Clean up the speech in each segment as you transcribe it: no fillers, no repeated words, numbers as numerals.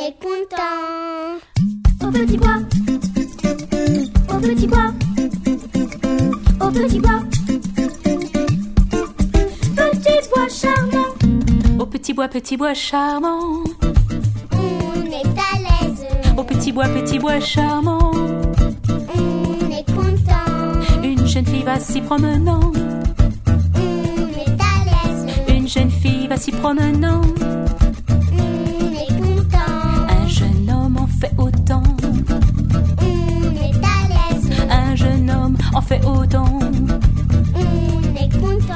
est content. Au petit bois, au petit bois, au petit bois, petit bois charmant. Au petit bois charmant, On est à l'aise. au petit bois charmant, On est content. une jeune fille va s'y promenant, On est à l'aise. une jeune fille va s'y promenant, On est content. un jeune homme en fait autant, On est à l'aise. un jeune homme en fait autant. On est content.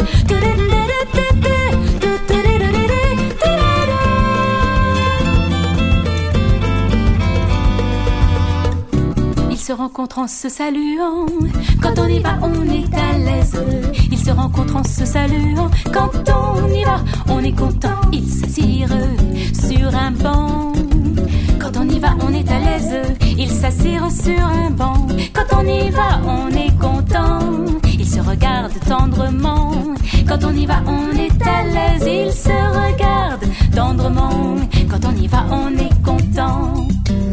Ils se rencontrent en se saluant. Quand on y va, on est à l'aise. Ils se rencontrent en se saluant. Quand on y va, on est content. Ils s'assirent sur un banc. Quand on y va, on est à l'aise. Ils s'assirent sur un banc. Quand on y va, on est content. Ils se regardent tendrement. Quand on y va, on est à l'aise. Ils se regardent tendrement. Quand on y va, on est content.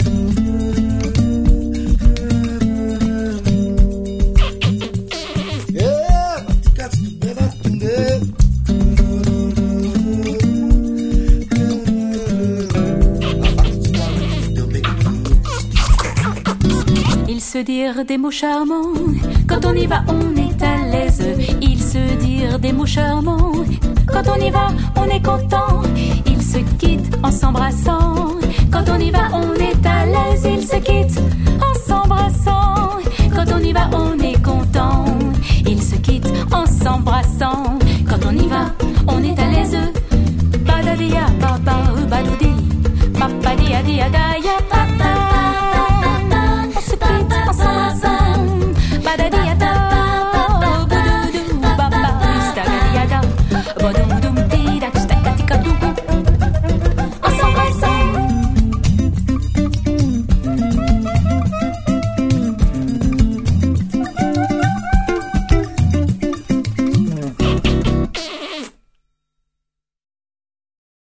Ils se dirent des mots charmants. Quand on y va, on est à l'aise. Ils se dirent des mots charmants. Quand on y va, on est content. Ils se quittent en s'embrassant. Quand on y va, on est à l'aise. Ils se quittent en s'embrassant. Quand on y va, on est content. Ils se quittent en s'embrassant. Quand on y va, on est à l'aise.